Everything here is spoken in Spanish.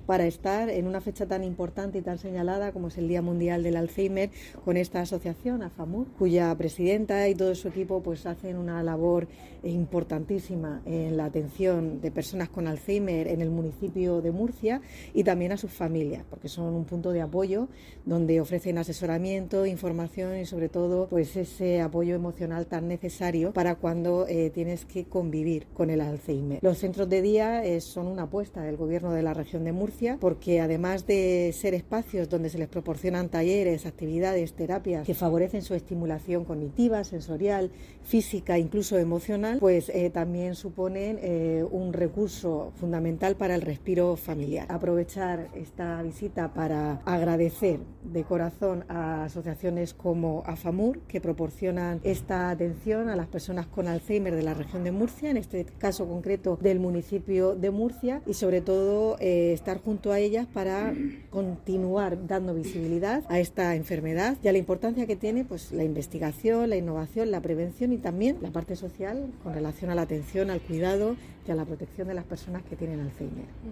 para estar en una fecha tan importante y tan señalada como es el Día Mundial del Alzheimer con esta asociación, AFAMUR, cuya presidenta y todo su equipo pues hacen una labor importantísima en la atención de personas con Alzheimer en el municipio de Murcia y también a sus familias, porque son un punto de apoyo donde ofrecen asesoramiento, información y sobre todo pues ese apoyo emocional tan necesario para cuando tienes que convivir con el Alzheimer. Los centros de día son una apuesta del Gobierno de la región de Murcia porque además de ser espacios donde se les proporcionan talleres, actividades, terapias que favorecen su estimulación cognitiva, sensorial, física, incluso emocional, pues también suponen un recurso fundamental para el respiro familiar. Aprovechar esta visita para agradecer de corazón a asociaciones como AFAMUR que proporcionan esta atención a las personas con Alzheimer de la región de Murcia, en este caso concreto del municipio de Murcia, y sobre todo estar junto a ellas para continuar dando visibilidad a esta enfermedad y a la importancia que tiene pues la investigación, la innovación, la prevención y también la parte social con relación a la atención, al cuidado y a la protección de las personas que tienen Alzheimer.